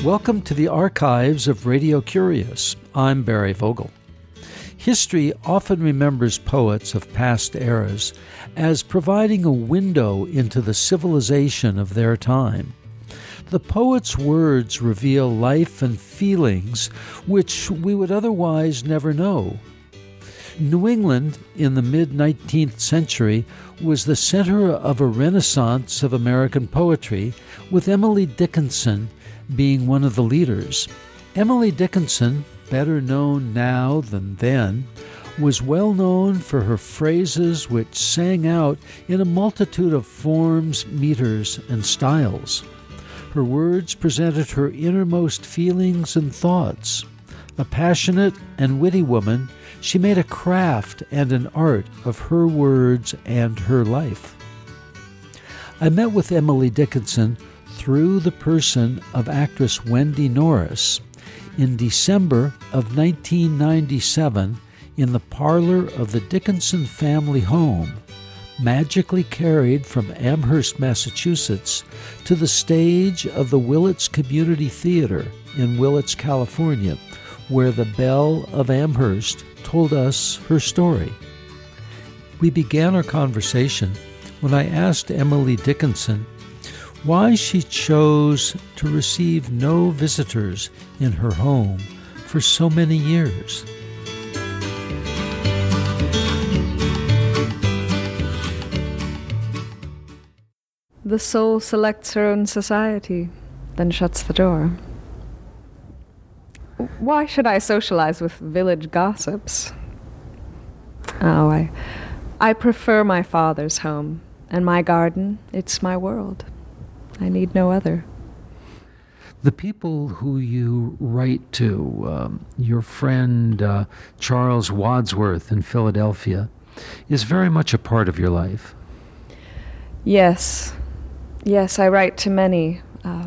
Welcome to the archives of Radio Curious. I'm Barry Vogel. History often remembers poets of past eras as providing a window into the civilization of their time. The poet's words reveal life and feelings which we would otherwise never know. New England in the mid-19th century was the center of a renaissance of American poetry, with Emily Dickinson being one of the leaders. Emily Dickinson, better known now than then, was well known for her phrases which sang out in a multitude of forms, meters, and styles. Her words presented her innermost feelings and thoughts. A passionate and witty woman, she made a craft and an art of her words and her life. I met with Emily Dickinson through the person of actress Wendy Norris in December of 1997 in the parlor of the Dickinson family home, magically carried from Amherst, Massachusetts, to the stage of the Willits Community Theater in Willits, California, where the Belle of Amherst told us her story. We began our conversation when I asked Emily Dickinson why she chose to receive no visitors in her home for so many years. The soul selects her own society, then shuts the door. Why should I socialize with village gossips? Oh, I prefer my father's home, and my garden, it's my world. I need no other. The people who you write to, your friend Charles Wadsworth in Philadelphia, is very much a part of your life. Yes, I write to many.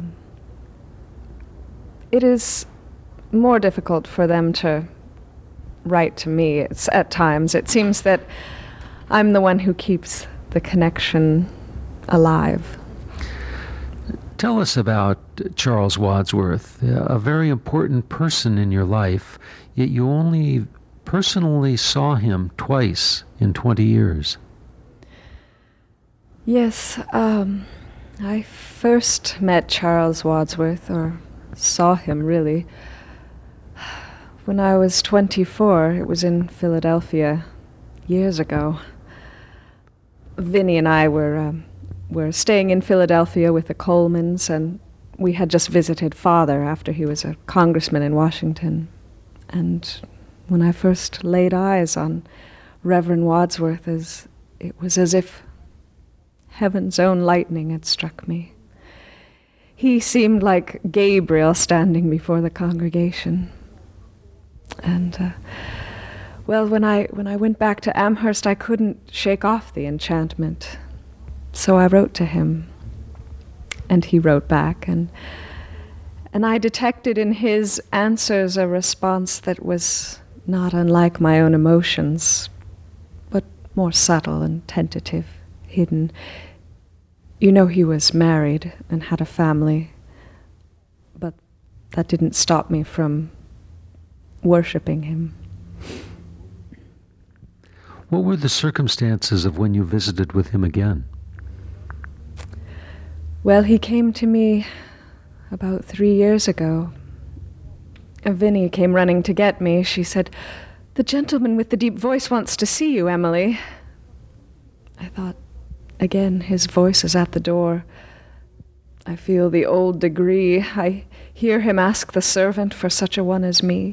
It is more difficult for them to write to me. At times. It seems that I'm the one who keeps the connection alive. Tell us about Charles Wadsworth, a very important person in your life, yet you only personally saw him twice in 20 years. Yes, I first met Charles Wadsworth, or saw him really, when I was 24. It was in Philadelphia years ago. Vinny and I were staying in Philadelphia with the Colemans, and we had just visited Father after he was a congressman in Washington. And when I first laid eyes on Reverend Wadsworth, it was as if heaven's own lightning had struck me. He seemed like Gabriel standing before the congregation. And when I went back to Amherst, I couldn't shake off the enchantment. So I wrote to him, and he wrote back, and I detected in his answers a response that was not unlike my own emotions, but more subtle and tentative, hidden. You know, he was married and had a family, but that didn't stop me from worshiping him. What were the circumstances of when you visited with him again? Well, he came to me about 3 years ago. Vinny came running to get me. She said, "The gentleman with the deep voice wants to see you, Emily." I thought, again, his voice is at the door. I feel the old degree. I hear him ask the servant for such a one as me.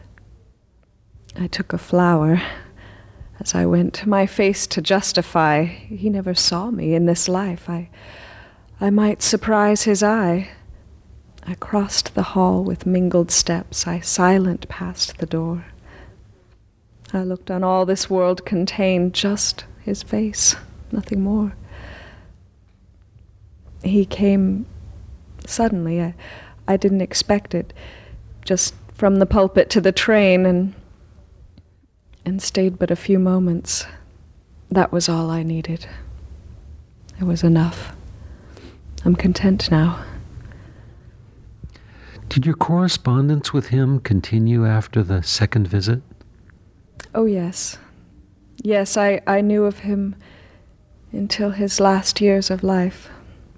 I took a flower as I went, my face to justify. He never saw me in this life. I might surprise his eye. I crossed the hall with mingled steps. I silent passed the door. I looked on all this world contained, just his face, nothing more. He came suddenly. I didn't expect it. Just from the pulpit to the train, and stayed but a few moments. That was all I needed. It was enough. I'm content now. Do Did your correspondence with him continue after the second visit? Oh, yes. Yes, I knew of him until his last years of life.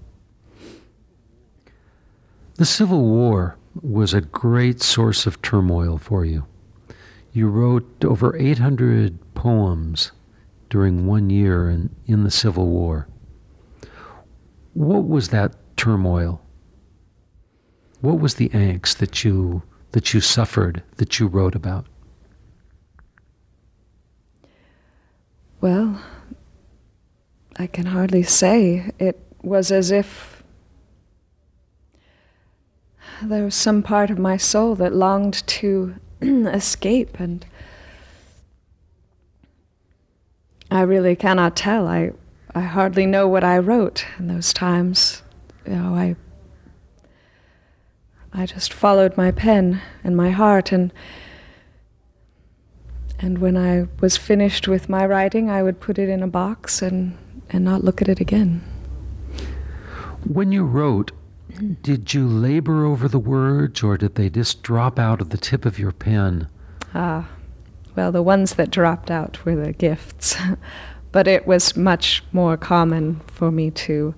The Civil War was a great source of turmoil for you. You wrote over 800 poems during 1 year in the Civil War. What was that turmoil? What was the angst that you suffered, that you wrote about? Well, I can hardly say. It was as if there was some part of my soul that longed to escape, and I really cannot tell. I hardly know what I wrote in those times. I just followed my pen and my heart, and when I was finished with my writing, I would put it in a box and not look at it again. When you wrote, did you labor over the words, or did they just drop out of the tip of your pen? Well, the ones that dropped out were the gifts. But it was much more common for me to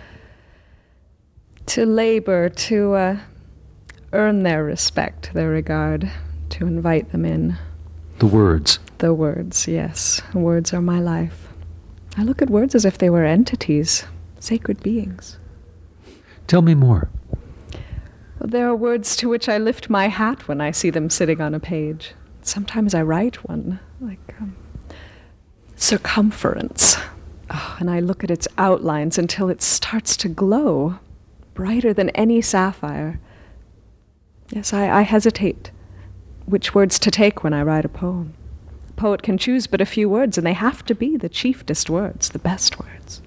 labor, to earn their respect, their regard, to invite them in. The words? The words, yes. Words are my life. I look at words as if they were entities, sacred beings. Tell me more. There are words to which I lift my hat when I see them sitting on a page. Sometimes I write one, like circumference. Oh, and I look at its outlines until it starts to glow, brighter than any sapphire. Yes, I hesitate which words to take when I write a poem. A poet can choose but a few words, and they have to be the chiefest words, the best words.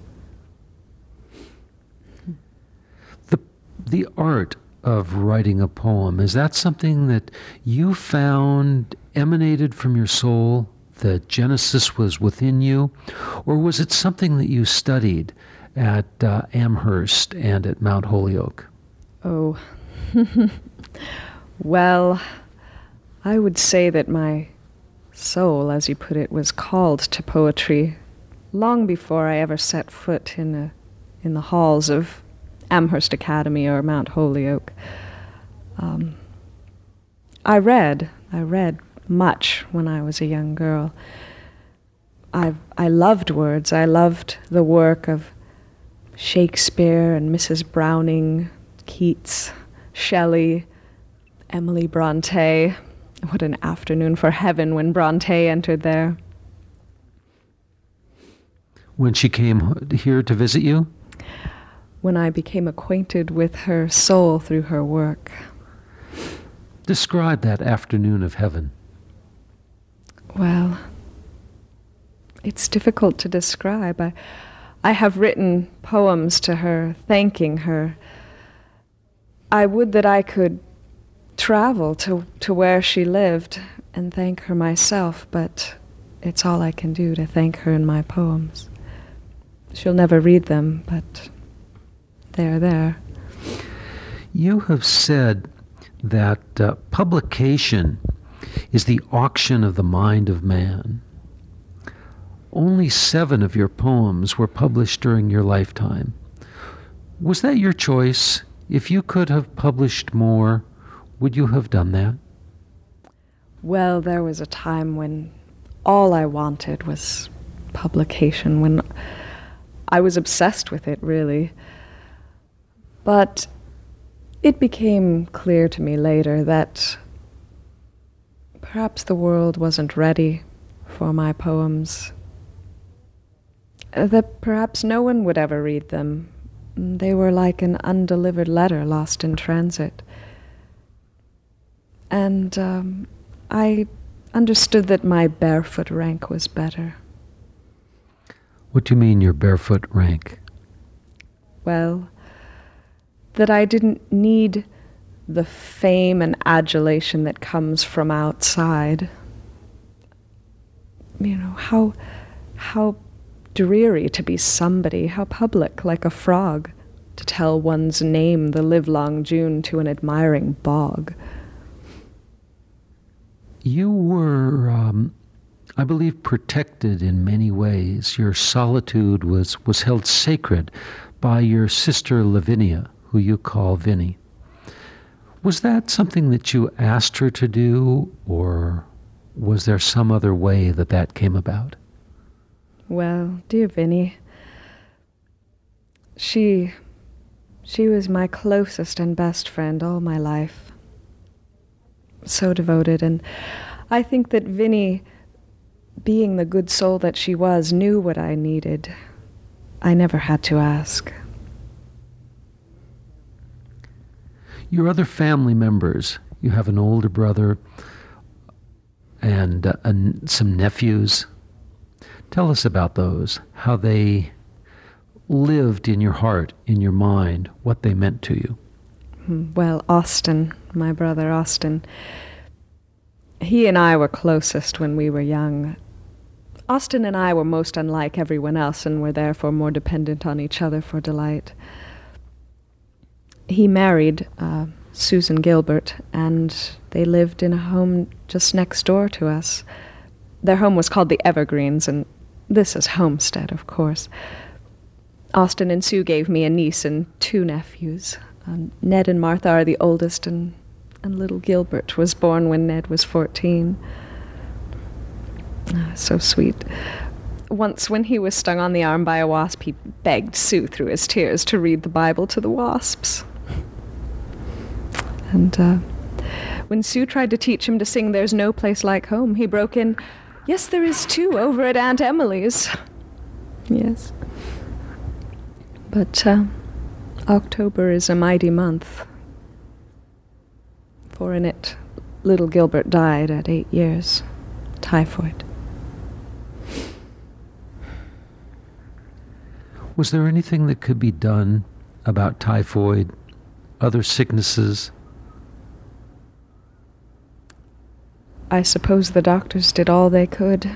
The art of writing a poem, is that something that you found emanated from your soul, that Genesis was within you, or was it something that you studied at Amherst and at Mount Holyoke? Oh, well, I would say that my soul, as you put it, was called to poetry long before I ever set foot in the halls of Amherst Academy or Mount Holyoke. I read much when I was a young girl. I loved words. I loved the work of Shakespeare and Mrs. Browning, Keats, Shelley, Emily Bronte. What an afternoon for heaven when Bronte entered there. When she came here to visit you? When I became acquainted with her soul through her work. Describe that afternoon of heaven. Well, it's difficult to describe. I have written poems to her, thanking her. I would that I could travel to where she lived and thank her myself, but it's all I can do to thank her in my poems. She'll never read them, but they're there. You have said that publication is the auction of the mind of man. Only 7 of your poems were published during your lifetime. Was that your choice? If you could have published more, would you have done that? Well, there was a time when all I wanted was publication, when I was obsessed with it, really. But it became clear to me later that perhaps the world wasn't ready for my poems, that perhaps no one would ever read them. They were like an undelivered letter lost in transit. And I understood that my barefoot rank was better. What do you mean your barefoot rank? Well, that I didn't need the fame and adulation that comes from outside. You know, how dreary to be somebody, how public, like a frog, to tell one's name the livelong June to an admiring bog. You were, I believe, protected in many ways. Your solitude was held sacred by your sister Lavinia, who you call Vinnie. Was that something that you asked her to do, or was there some other way that came about? Well, dear Vinnie, she was my closest and best friend all my life. So devoted, and I think that Vinnie, being the good soul that she was, knew what I needed. I never had to ask. Your other family members, you have an older brother and some nephews. Tell us about those, how they lived in your heart, in your mind, what they meant to you. Well, Austin, my brother Austin, he and I were closest when we were young. Austin and I were most unlike everyone else and were therefore more dependent on each other for delight. He married Susan Gilbert, and they lived in a home just next door to us. Their home was called the Evergreens, and this is Homestead, of course. Austin and Sue gave me a niece and 2 nephews. Ned and Martha are the oldest, and little Gilbert was born when Ned was 14. So sweet. Once, when he was stung on the arm by a wasp, he begged Sue through his tears to read the Bible to the wasps. And when Sue tried to teach him to sing "There's No Place Like Home," he broke in, "Yes, there is too, over at Aunt Emily's." Yes. But October is a mighty month, for in it little Gilbert died at 8 years, typhoid. Was there anything that could be done about typhoid, other sicknesses? I suppose the doctors did all they could,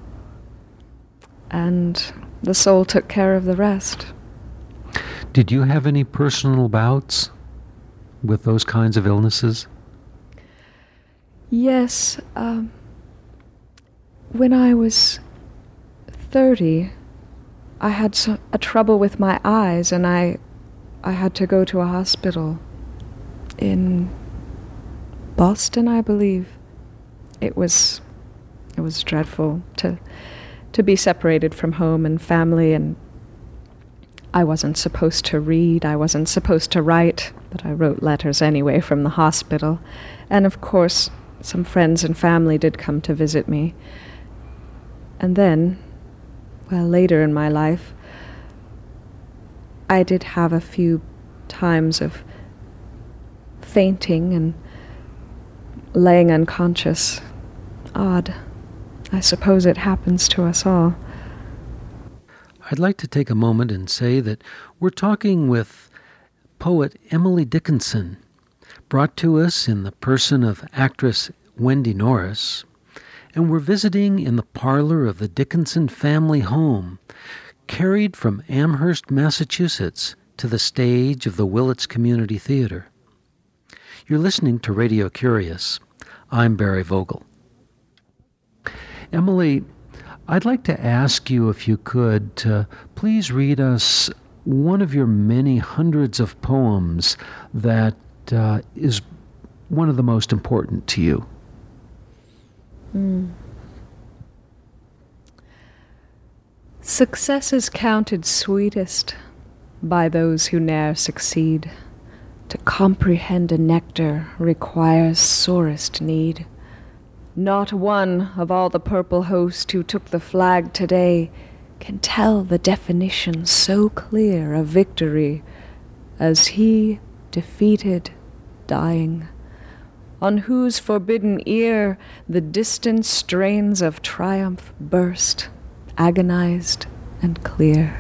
and the soul took care of the rest. Did you have any personal bouts with those kinds of illnesses? Yes. When I was 30, I had a trouble with my eyes, and I had to go to a hospital in Boston, I believe. It was dreadful to be separated from home and family, and I wasn't supposed to read, I wasn't supposed to write, but I wrote letters anyway from the hospital. And of course, some friends and family did come to visit me. And then, well, later in my life, I did have a few times of fainting and laying unconscious. Odd. I suppose it happens to us all. I'd like to take a moment and say that we're talking with poet Emily Dickinson, brought to us in the person of actress Wendy Norris, and we're visiting in the parlor of the Dickinson family home, carried from Amherst, Massachusetts, to the stage of the Willits Community Theater. You're listening to Radio Curious. I'm Barry Vogel. Emily, I'd like to ask you, if you could, to please read us one of your many hundreds of poems that is one of the most important to you. Success is counted sweetest by those who ne'er succeed. To comprehend a nectar requires sorest need. Not one of all the purple host who took the flag today can tell the definition so clear of victory as he defeated, dying, on whose forbidden ear the distant strains of triumph burst, agonized and clear.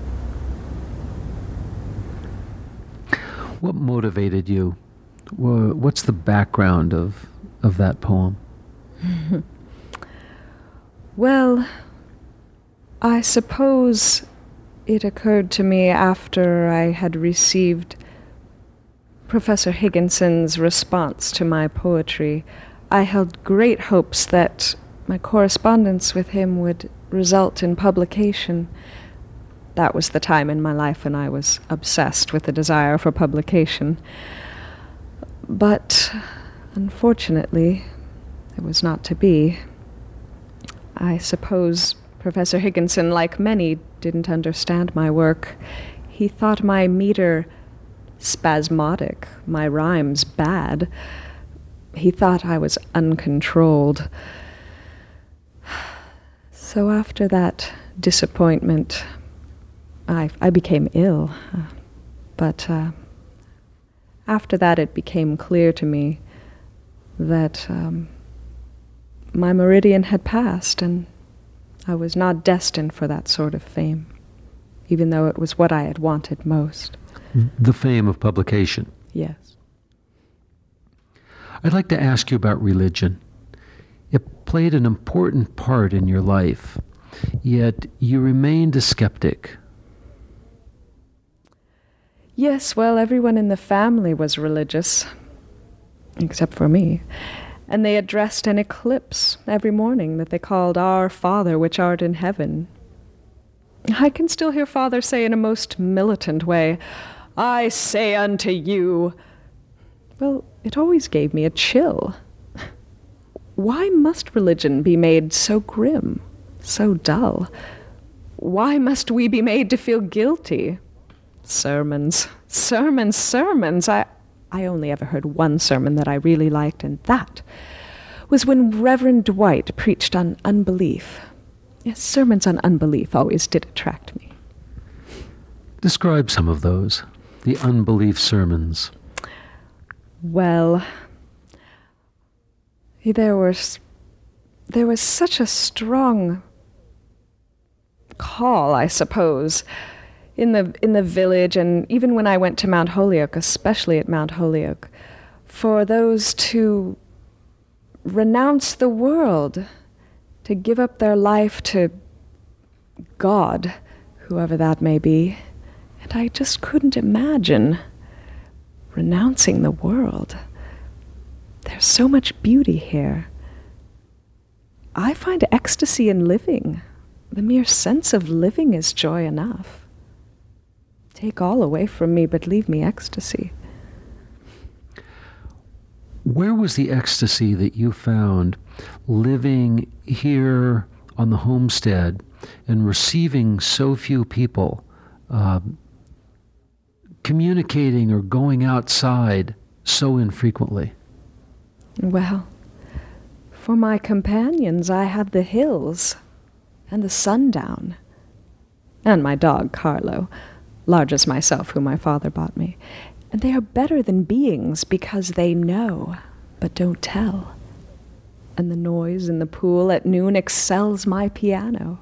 What motivated you? What's the background of that poem? Well, I suppose it occurred to me after I had received Professor Higginson's response to my poetry. I held great hopes that my correspondence with him would result in publication. That was the time in my life when I was obsessed with the desire for publication. But unfortunately, it was not to be. I suppose Professor Higginson, like many, didn't understand my work. He thought my meter spasmodic, my rhymes bad. He thought I was uncontrolled. So after that disappointment, I became ill. But after that, it became clear to me that my meridian had passed, and I was not destined for that sort of fame, even though it was what I had wanted most. The fame of publication. Yes. I'd like to ask you about religion. It played an important part in your life, yet you remained a skeptic. Yes, well, everyone in the family was religious, except for me. And they addressed an eclipse every morning that they called Our Father which art in heaven. I can still hear Father say in a most militant way, I say unto you. Well, it always gave me a chill. Why must religion be made so grim, so dull? Why must we be made to feel guilty? Sermons, sermons, sermons. I only ever heard one sermon that I really liked, and that was when Reverend Dwight preached on unbelief. Yes, sermons on unbelief always did attract me. Describe some of those, the unbelief sermons. Well, there was such a strong call, I suppose, in the village, and even when I went to Mount Holyoke, especially at Mount Holyoke, for those to renounce the world, to give up their life to God, whoever that may be. And I just couldn't imagine renouncing the world. There's so much beauty here. I find ecstasy in living. The mere sense of living is joy enough. Take all away from me, but leave me ecstasy. Where was the ecstasy that you found living here on the homestead and receiving so few people, communicating or going outside so infrequently? Well, for my companions, I had the hills and the sundown, and my dog, Carlo, large as myself, whom my father bought me. And they are better than beings because they know, but don't tell. And the noise in the pool at noon excels my piano.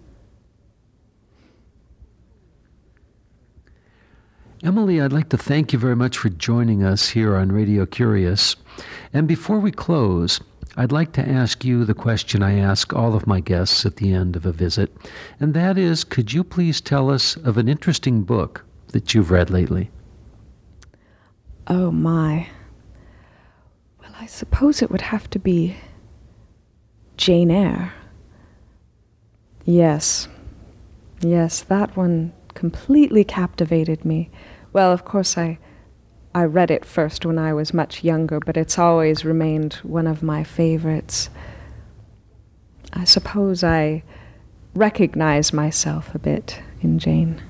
Emily, I'd like to thank you very much for joining us here on Radio Curious. And before we close, I'd like to ask you the question I ask all of my guests at the end of a visit, and that is, could you please tell us of an interesting book that you've read lately? Oh, my. Well, I suppose it would have to be Jane Eyre. Yes, that one completely captivated me. Well, of course, I read it first when I was much younger, but it's always remained one of my favorites. I suppose I recognize myself a bit in Jane.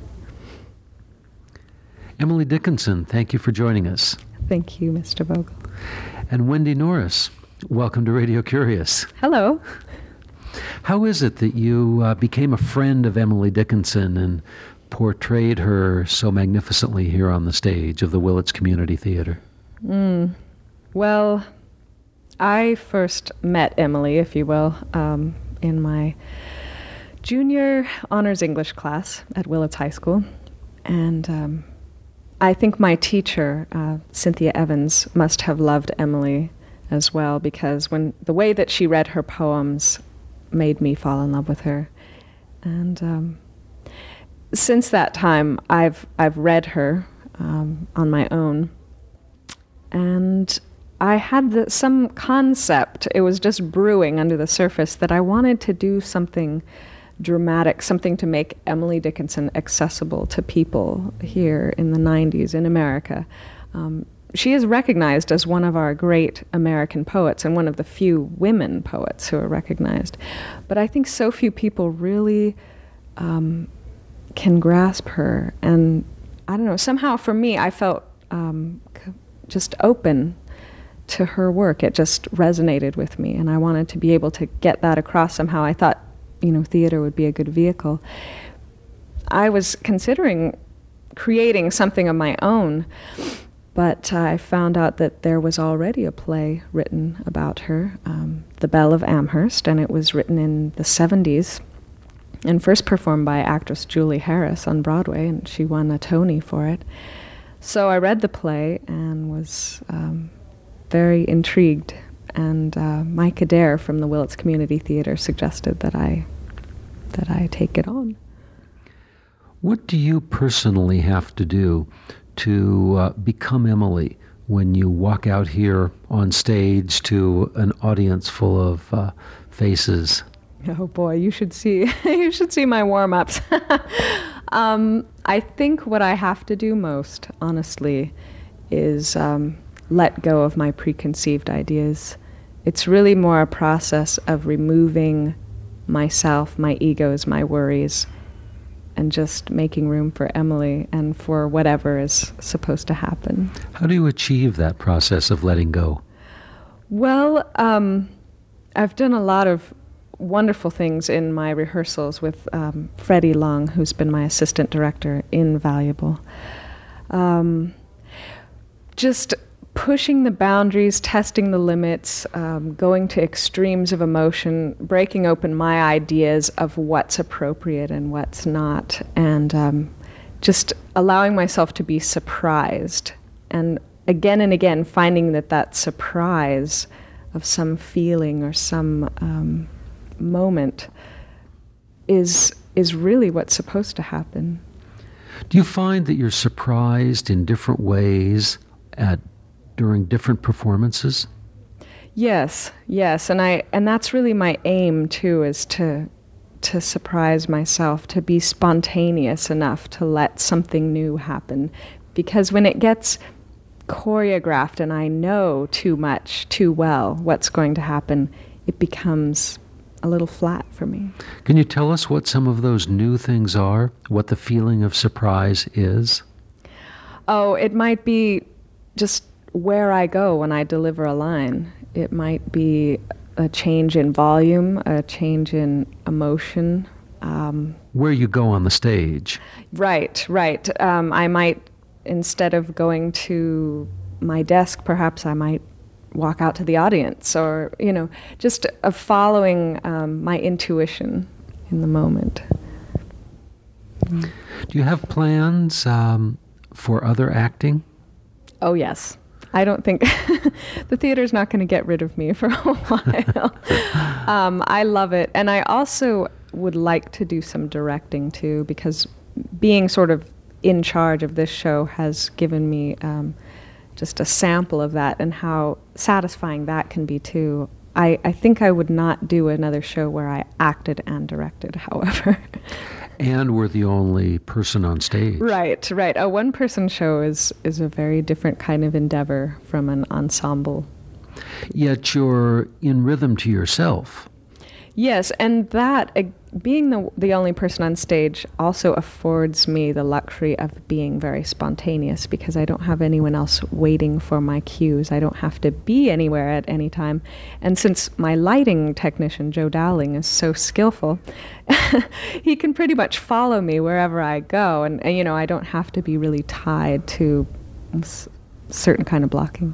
Emily Dickinson, thank you for joining us. Thank you, Mr. Vogel. And Wendy Norris, welcome to Radio Curious. Hello. How is it that you became a friend of Emily Dickinson and portrayed her so magnificently here on the stage of the Willits Community Theater? Well, I first met Emily, if you will, in my junior honors English class at Willits High School. And I think my teacher, Cynthia Evans, must have loved Emily as well, because the way that she read her poems made me fall in love with her. And since that time, I've read her on my own, and I had some concept. It was just brewing under the surface that I wanted to do something dramatic, something to make Emily Dickinson accessible to people here in the 90s in America. She is recognized as one of our great American poets and one of the few women poets who are recognized. But I think so few people really can grasp her. And I don't know, somehow for me, I felt just open to her work. It just resonated with me, and I wanted to be able to get that across somehow. I thought, theater would be a good vehicle. I was considering creating something of my own, but I found out that there was already a play written about her, The Belle of Amherst, and it was written in the 70s and first performed by actress Julie Harris on Broadway, and she won a Tony for it. So I read the play and was very intrigued, and Mike Adair from the Willits Community Theater suggested that I take it on. What do you personally have to do to become Emily when you walk out here on stage to an audience full of faces? Oh boy, you should see my warm-ups. I think what I have to do most, honestly, is let go of my preconceived ideas. It's really more a process of removing myself, my egos, my worries, and just making room for Emily and for whatever is supposed to happen. How do you achieve that process of letting go? Well, I've done a lot of wonderful things in my rehearsals with Freddie Long, who's been my assistant director, invaluable. Just pushing the boundaries, testing the limits, going to extremes of emotion, breaking open my ideas of what's appropriate and what's not, and just allowing myself to be surprised. And again, finding that surprise of some feeling or some moment is really what's supposed to happen. Do you find that you're surprised in different ways during different performances? Yes, and that's really my aim too, is to surprise myself, to be spontaneous enough to let something new happen. Because when it gets choreographed and I know too much, too well what's going to happen, it becomes a little flat for me. Can you tell us what some of those new things are? What the feeling of surprise is? Oh, it might be just where I go when I deliver a line. It might be a change in volume, a change in emotion. Where you go on the stage. Right. I might, instead of going to my desk, perhaps I might walk out to the audience, or, just following my intuition in the moment. Do you have plans for other acting? Oh, yes. I don't think the theater's not going to get rid of me for a while. I love it. And I also would like to do some directing too, because being sort of in charge of this show has given me just a sample of that and how satisfying that can be too. I think I would not do another show where I acted and directed, however. And we're the only person on stage. Right. A one-person show is a very different kind of endeavor from an ensemble. Yet you're in rhythm to yourself. Yes, and that, being the only person on stage also affords me the luxury of being very spontaneous, because I don't have anyone else waiting for my cues. I don't have to be anywhere at any time. And since my lighting technician, Joe Dowling, is so skillful, he can pretty much follow me wherever I go. And I don't have to be really tied to certain kind of blocking.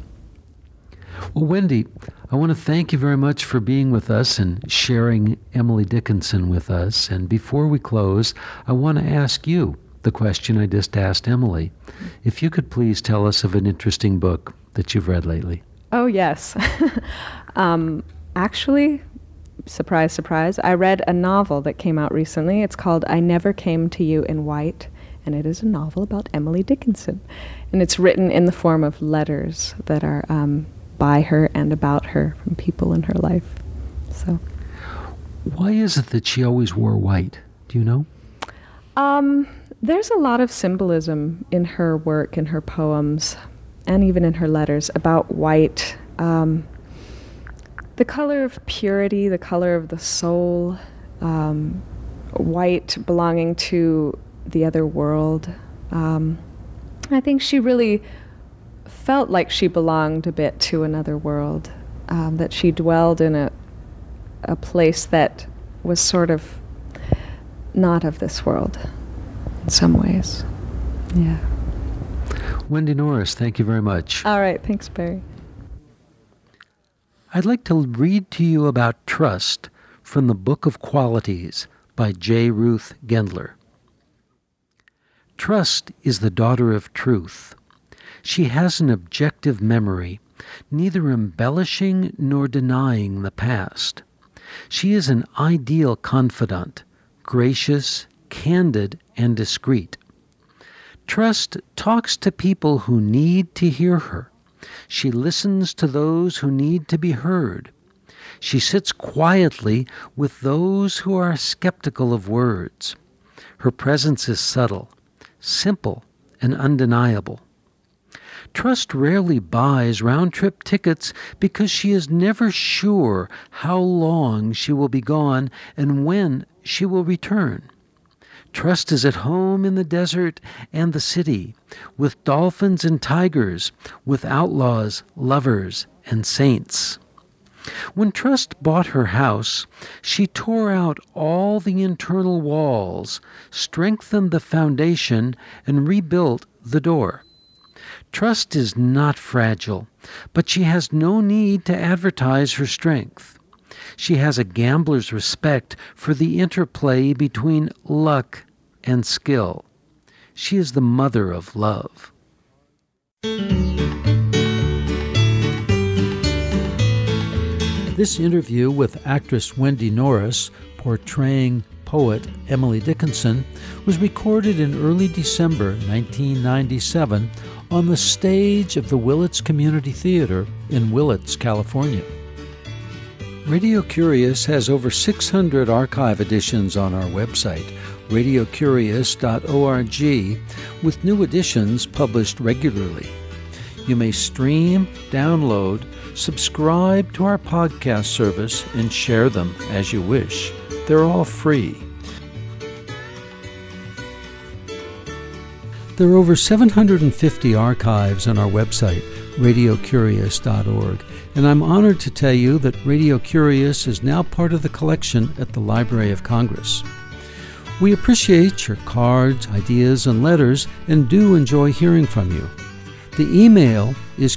Well, Wendy, I want to thank you very much for being with us and sharing Emily Dickinson with us. And before we close, I want to ask you the question I just asked Emily. If you could please tell us of an interesting book that you've read lately. Oh, yes. Actually, surprise, surprise, I read a novel that came out recently. It's called I Never Came to You in White, and it is a novel about Emily Dickinson. And it's written in the form of letters that are by her and about her from people in her life. So, why is it that she always wore white? Do you know? There's a lot of symbolism in her work, in her poems, and even in her letters about white. The color of purity, the color of the soul, white belonging to the other world. I think she really felt like she belonged a bit to another world, that she dwelled in a place that was sort of not of this world in some ways. Yeah. Wendy Norris, thank you very much. All right, thanks, Barry. I'd like to read to you about trust from the Book of Qualities by J. Ruth Gendler. Trust is the daughter of truth. She has an objective memory, neither embellishing nor denying the past. She is an ideal confidant, gracious, candid, and discreet. Trust talks to people who need to hear her. She listens to those who need to be heard. She sits quietly with those who are skeptical of words. Her presence is subtle, simple, and undeniable. Trust rarely buys round-trip tickets because she is never sure how long she will be gone and when she will return. Trust is at home in the desert and the city, with dolphins and tigers, with outlaws, lovers, and saints. When Trust bought her house, she tore out all the internal walls, strengthened the foundation, and rebuilt the door. Trust is not fragile, but she has no need to advertise her strength. She has a gambler's respect for the interplay between luck and skill. She is the mother of love. This interview with actress Wendy Norris, portraying poet Emily Dickinson, was recorded in early December 1997 on the stage of the Willits Community Theater in Willits, California. Radio Curious has over 600 archive editions on our website, radiocurious.org, with new editions published regularly. You may stream, download, subscribe to our podcast service, and share them as you wish. They're all free. There are over 750 archives on our website, radiocurious.org, and I'm honored to tell you that Radio Curious is now part of the collection at the Library of Congress. We appreciate your cards, ideas, and letters, and do enjoy hearing from you. The email is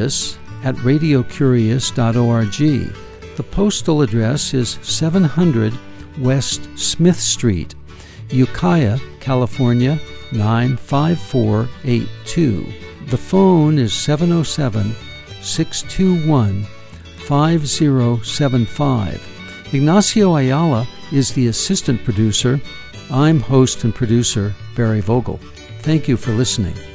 curious@radiocurious.org. The postal address is 700 West Smith Street, Ukiah, California, 95482. The phone is 707-621-5075. Ignacio Ayala is the assistant producer. I'm host and producer Barry Vogel. Thank you for listening.